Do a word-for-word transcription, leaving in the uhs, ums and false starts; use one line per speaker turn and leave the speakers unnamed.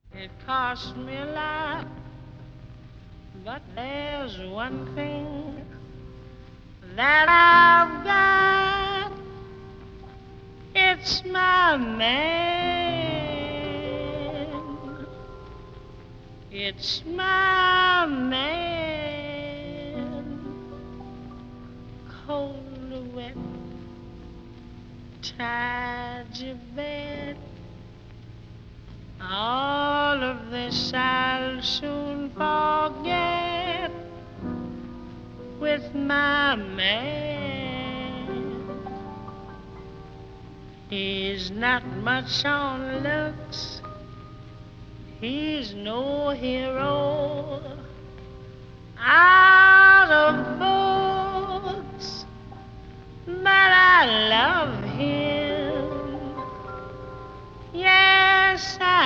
It cost me a lot, but there's one thing that I've got. It's my man. It's my man. Cold, wet, tied your bed. All of this I'll soon forget with my man. He's not much on looks, he's no hero out of books, but I love him. Yes, I